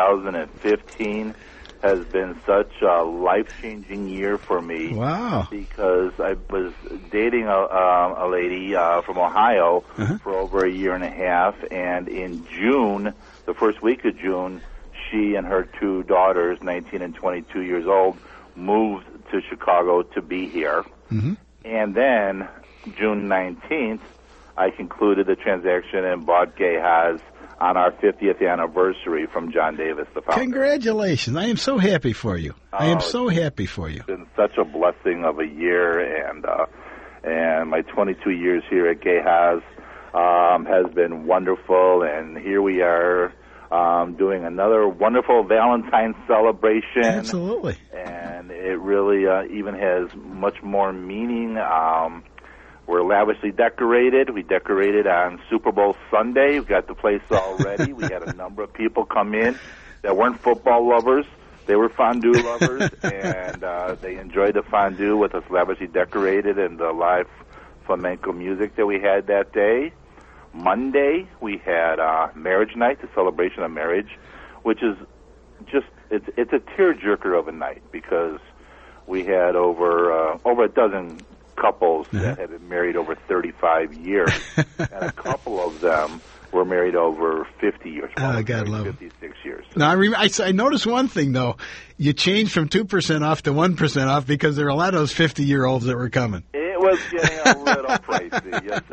2015 has been such a life-changing year for me. Wow. Because I was dating a lady from Ohio for over a year and a half, and in June, the first week of June, she and her two daughters, 19 and 22 years old, moved to Chicago to be here. Mm-hmm. And then June 19th, I concluded the transaction and bought Gay Haas on our 50th anniversary from John Davis, the founder. Congratulations. I am so happy for you. I am so happy for you. It's been such a blessing of a year, and my 22 years here at Gay Haas has been wonderful, and here we are doing another wonderful Valentine's celebration. Absolutely. And it really even has much more meaning. We're lavishly decorated. We decorated on Super Bowl Sunday. We got the place all ready. We had a number of people come in that weren't football lovers. They were fondue lovers, and they enjoyed the fondue with us lavishly decorated and the live flamenco music that we had that day. Monday, we had marriage night, the celebration of marriage, which is just, it's a tearjerker of a night because we had over a dozen couples that had been married over 35 years, and a couple of them were married over 50 years. God love 56 years. Now, I noticed one thing, though. You changed from 2% off to 1% off because there were a lot of those 50-year-olds that were coming. It was getting a little pricey. Yes,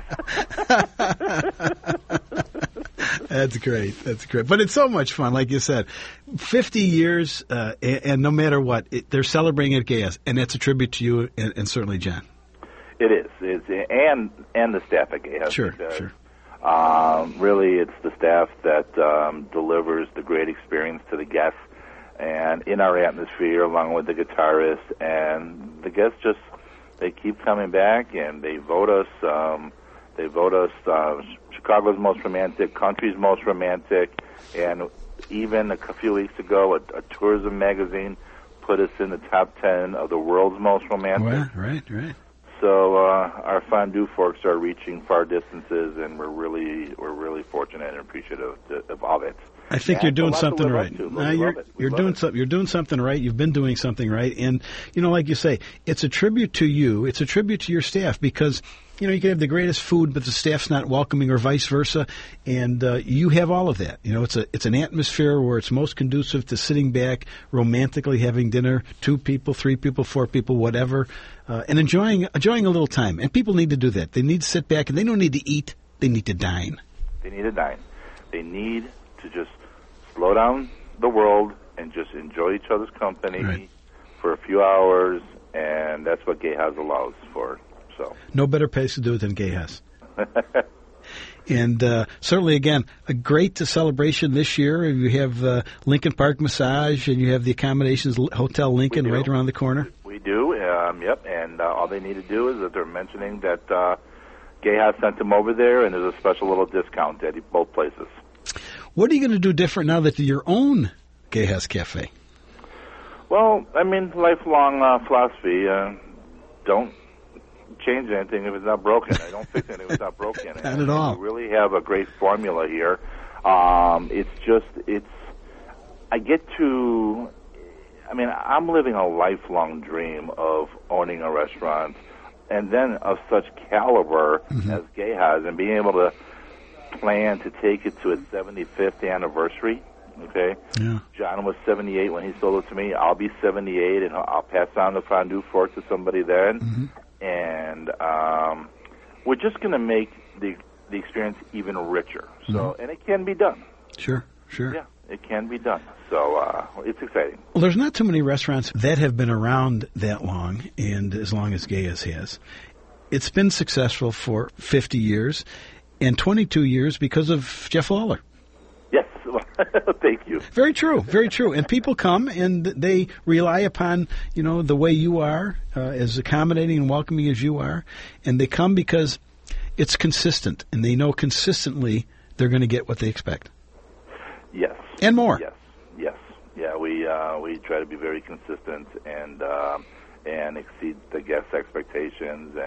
it was. That's great. That's great. But it's so much fun, like you said. 50 years, and no matter what, they're celebrating at Gay Haas, and that's a tribute to you and certainly John. It is. And the staff at Gay Haas. Sure. Really, it's the staff that delivers the great experience to the guests and in our atmosphere, along with the guitarist. And the guests they keep coming back, and they vote us. Chicago's most romantic, country's most romantic, and even a few weeks ago, a tourism magazine put us in the top 10 of the world's most romantic. Well, right. So our fondue forks are reaching far distances, and we're really fortunate and appreciative of all it. I think you're doing something right. You're doing something right. You've been doing something right, and like you say, it's a tribute to you. It's a tribute to your staff because you can have the greatest food, but the staff's not welcoming, or vice versa. And you have all of that. It's an atmosphere where it's most conducive to sitting back, romantically having dinner, 2 people, 3 people, 4 people, whatever, and enjoying a little time. And people need to do that. They need to sit back, and they don't need to eat. They need to dine. They need to dine. They need to just slow down the world and just enjoy each other's company for a few hours, and that's what Gay Haas allows for. So no better place to do it than Gay Haas. And certainly, again, a great celebration this year. You have Lincoln Park Massage, and you have the accommodations Hotel Lincoln right around the corner. We do, yep. And all they need to do is that they're mentioning that Gay Haas sent them over there, and there's a special little discount at both places. What are you going to do different now that you're your own Gay Haas Cafe? Well, lifelong philosophy, don't change anything if it's not broken. I don't fix anything if it's not broken. Not at all. We really have a great formula here. I'm living a lifelong dream of owning a restaurant, and then of such caliber as Gay Haas, and being able to plan to take it to its 75th anniversary. Okay? Yeah. John was 78 when he sold it to me. I'll be 78, and I'll pass on the fondue fork to somebody then. Mm-hmm. And we're just going to make the experience even richer. So, and it can be done. Sure. Yeah, it can be done. So it's exciting. Well, there's not too many restaurants that have been around that long, and as long as Gay Haas has. It's been successful for 50 years and 22 years because of Jeff Lawler. Yes, thank you. Very true, very true. And people come and they rely upon, the way you are, as accommodating and welcoming as you are, and they come because it's consistent, and they know consistently they're going to get what they expect. Yes. And more. Yes. Yeah, we try to be very consistent and exceed the guests' expectations,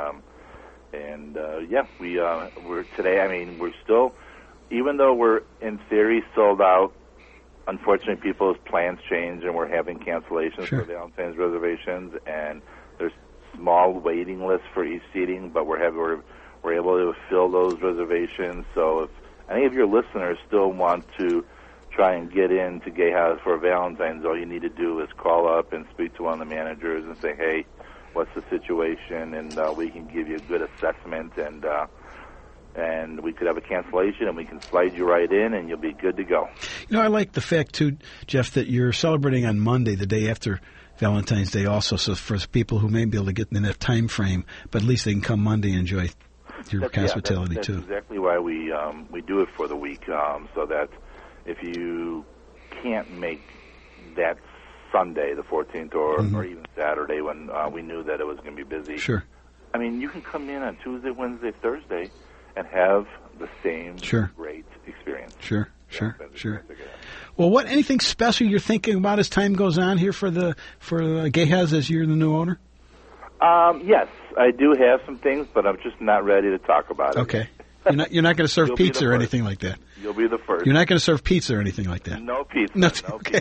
we're today. We're still. Even though we're, in theory, sold out, unfortunately, people's plans change, and we're having cancellations for Valentine's reservations, and there's small waiting lists for each seating, but we're able to fill those reservations. So if any of your listeners still want to try and get into Gay House for Valentine's, all you need to do is call up and speak to one of the managers and say, hey, what's the situation, and we can give you a good assessment, and we could have a cancellation, and we can slide you right in, and you'll be good to go. You know, I like the fact, too, Jeff, that you're celebrating on Monday, the day after Valentine's Day also, so for people who may be able to get in that time frame, but at least they can come Monday and enjoy your hospitality, that's too. That's exactly why we do it for the week, so that if you can't make that Sunday, the 14th, or even Saturday when we knew that it was going to be busy. Sure. I mean, you can come in on Tuesday, Wednesday, Thursday, and have the same great experience. Sure. Well, anything special you're thinking about as time goes on here for Gay House as you're the new owner? Yes, I do have some things, but I'm just not ready to talk about it. Okay. You're not going to serve pizza or anything like that. You'll be the first. You're not going to serve pizza or anything like that. No pizza. No pizza.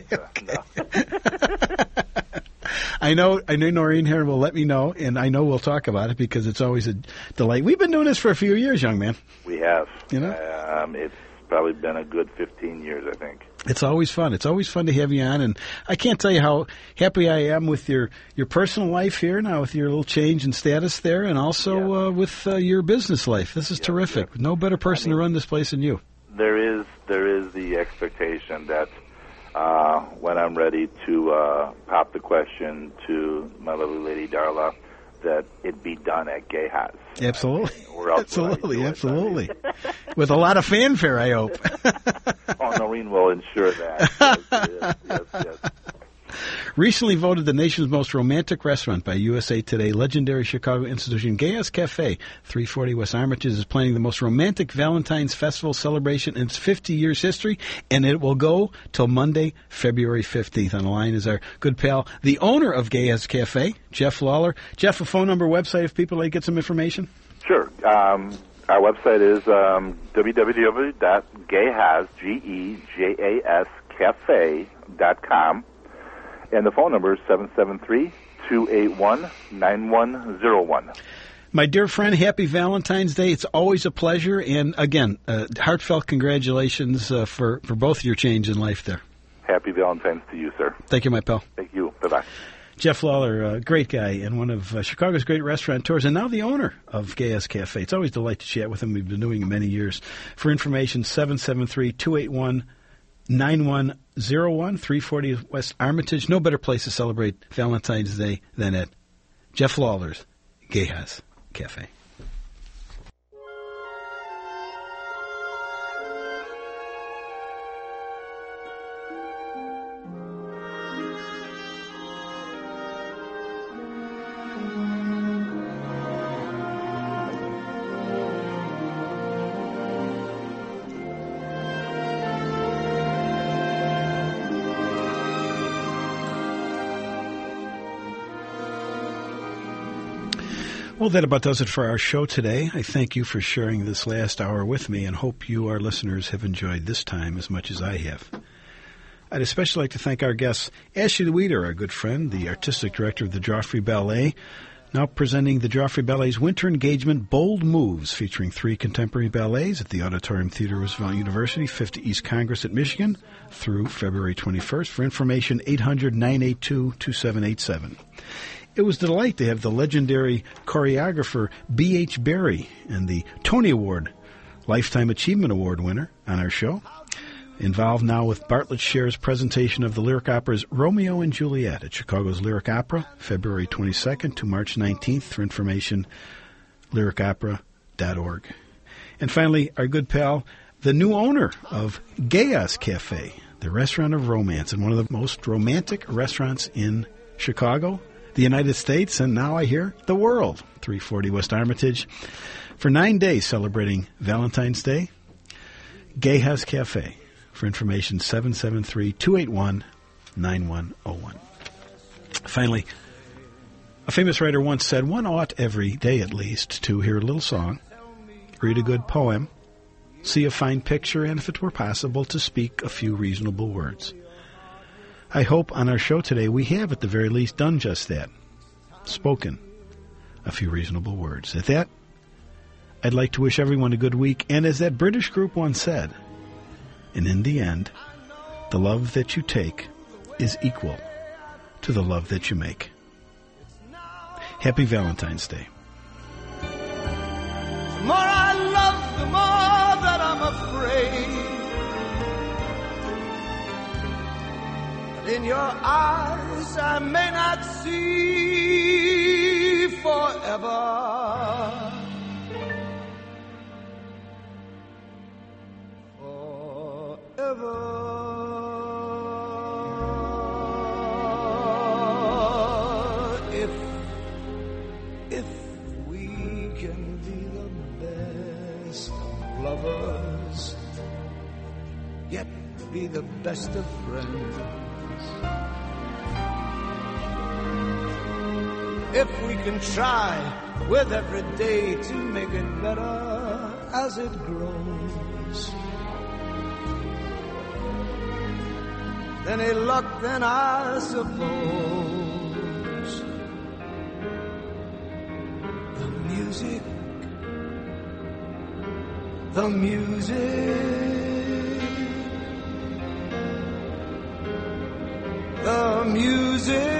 No. I know Noreen here will let me know, and I know we'll talk about it because it's always a delight. We've been doing this for a few years, young man. We have. You know? It's probably been a good 15 years, I think. It's always fun. It's always fun to have you on, and I can't tell you how happy I am with your personal life here now, with your little change in status there, and also with your business life. This is terrific. Yeah. No better person to run this place than you. There is the expectation that when I'm ready to pop the question to my lovely lady Darla, that it be done at Gay House. Absolutely. Absolutely. With a lot of fanfare, I hope. Noreen will ensure that. Yes. Recently voted the nation's most romantic restaurant by USA Today, legendary Chicago institution Gay House Cafe, 340 West Armitage, is planning the most romantic Valentine's Festival celebration in its 50 years history, and it will go till Monday, February 15th. On the line is our good pal, the owner of Gay House Cafe, Jeff Lawler. Jeff, a phone number, website, if people like to get some information? Sure. Our website is www.gayhascafe.com. And the phone number is 773-281-9101. My dear friend, happy Valentine's Day. It's always a pleasure. And, again, heartfelt congratulations for both your change in life there. Happy Valentine's to you, sir. Thank you, my pal. Thank you. Bye-bye. Jeff Lawler, great guy and one of Chicago's great restaurateurs, and now the owner of Gay House Cafe. It's always a delight to chat with him. We've been doing it many years. For information, 773-281-9101, 340 West Armitage. No better place to celebrate Valentine's Day than at Jeff Lawler's Gay House Cafe. Well, that about does it for our show today. I thank you for sharing this last hour with me and hope you, our listeners, have enjoyed this time as much as I have. I'd especially like to thank our guest, Ashley Weeder, our good friend, the artistic director of the Joffrey Ballet, now presenting the Joffrey Ballet's winter engagement, Bold Moves, featuring 3 contemporary ballets at the Auditorium Theater, Roosevelt University, 50 East Congress at Michigan, through February 21st. For information, 800-982-2787. It was a delight to have the legendary choreographer B.H. Barry and the Tony Award Lifetime Achievement Award winner on our show. Involved now with Bartlett Sher's presentation of the lyric opera's Romeo and Juliet at Chicago's Lyric Opera, February 22nd to March 19th. For information, lyricopera.org. And finally, our good pal, the new owner of Gay House Cafe, the restaurant of romance, and one of the most romantic restaurants in Chicago, the United States, and now I hear the world. 340 West Armitage. For 9 days celebrating Valentine's Day, Gay House Cafe. For information, 773-281-9101. Finally, a famous writer once said, one ought every day at least to hear a little song, read a good poem, see a fine picture, and if it were possible, to speak a few reasonable words. I hope on our show today we have at the very least done just that, spoken a few reasonable words. At that, I'd like to wish everyone a good week, and as that British group once said, and in the end, The love that you take is equal to the love that you make. Happy Valentine's Day. The more I love, the more that I'm afraid. But in your eyes I may not see forever. If we can be the best of lovers, yet be the best of friends. If we can try with every day to make it better as it grows. Any luck then I suppose. The music, the music, the music